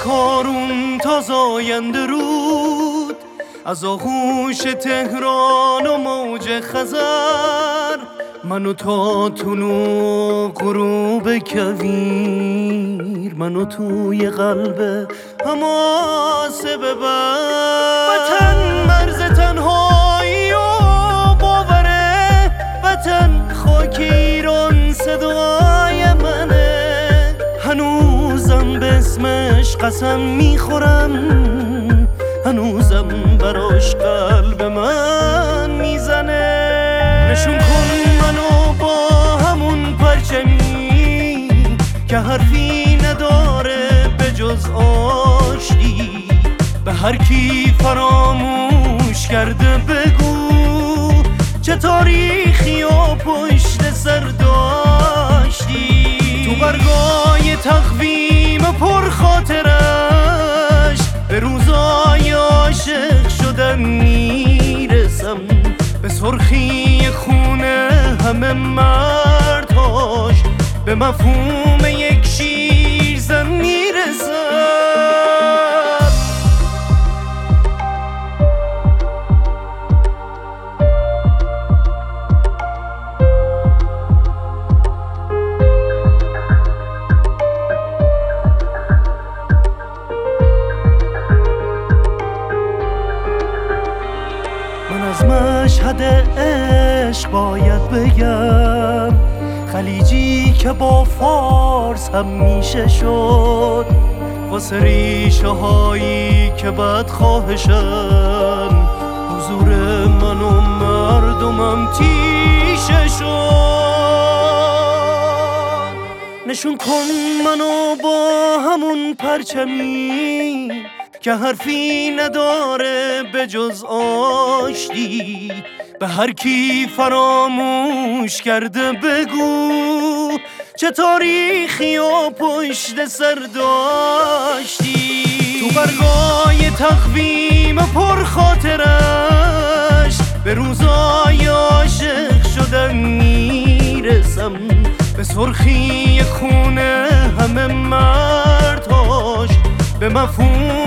کارون تا زاینده رود، از آغوش تهران و موج خزر، منو تا طلوع غروب کویر، منو توی قلب حماسه ببر. وطن مرز تنهایی و باوره، وطن خاک ایران صدای منه، هنوزم به اسمش قسم میخورم، هنوزم براش قلب من میزنه. نشون کن منو با همون پرچمی که حرفی نداره به جز آشتی، به هر کی فراموش کرده بگو چه تاریخی و پشت سر داشتی. تو برگای تقویم پر خاطرش به روزای عاشق شدن میرسم، به سرخی خونه همه مردهاش، به مفهوم یک شیرزن میرسم. من از مشهد عشق باید بگم، خلیجی که با فارس هم میشه شد، واسه ریشه هایی که بد خواهشن، حضور من و مردمم تیشه شد. نشون کن منو با همون پرچمی که حرفی نداره به جز آشتی، به هر کی فراموش کرده بگو چه تاریخی و پشت سر داشتی. تو برگای تقویم پر خاطرش به روزای عاشق شدن میرسم، به سرخی خونه همه مردهاش، به مفهوم